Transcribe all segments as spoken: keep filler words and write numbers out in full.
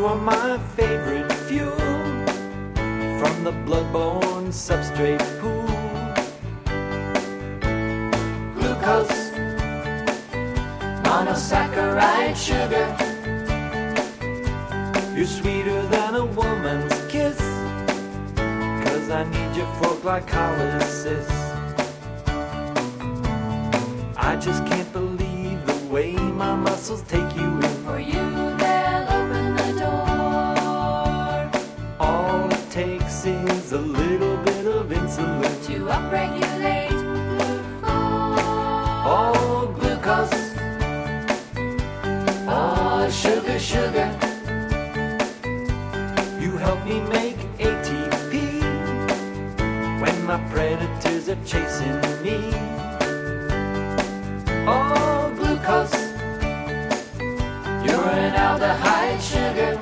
You are my favorite fuel from the blood-borne substrate pool. Glucose, monosaccharide sugar. You're sweeter than a woman's kiss, 'cause I need you for glycolysis. I just can't believe the way my muscles take you in. For you, they'll open the door. All it takes is a little bit of insulin To upregulate glucose. Oh, glucose. Oh, sugar, sugar. You help me make A T P when my predators are chasing me. Oh, glucose. You're an aldehyde sugar.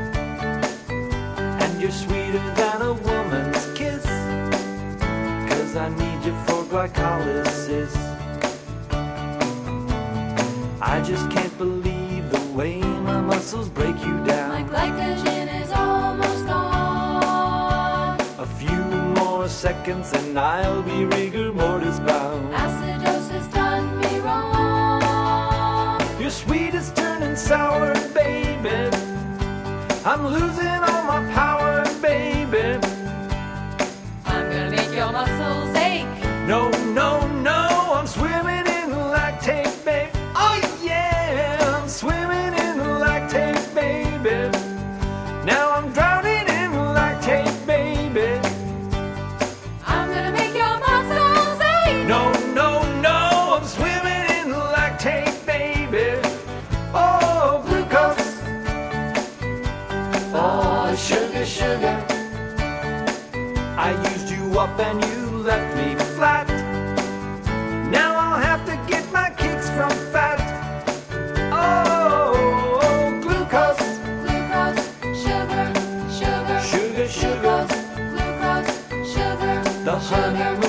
And you're sweeter than a woman's kiss, 'cause I need you for glycolysis. I just can't believe the way my muscles break you My down. glycogen is almost gone. A few more seconds and I'll be rigor mortis bound. Acidosis done me wrong. Your sweet is turning sour, baby. I'm losing all my power, baby. I'm gonna make your muscles ache. No, no, no, I'm swimming in lactate, babe. Oh yeah, I'm swimming in lactate, baby. Now I'm drowning in lactate, baby. I'm gonna make your muscles ache. No, no, no, I'm swimming in lactate, baby. Oh, glucose. Oh, sugar, sugar. I used you up and you left me flat. Now I'll have to get my kicks from fat. Oh, glucose. Glucose, sugar, sugar. Sugar, sugar. Glucose, glucose, sugar. The honey sugar.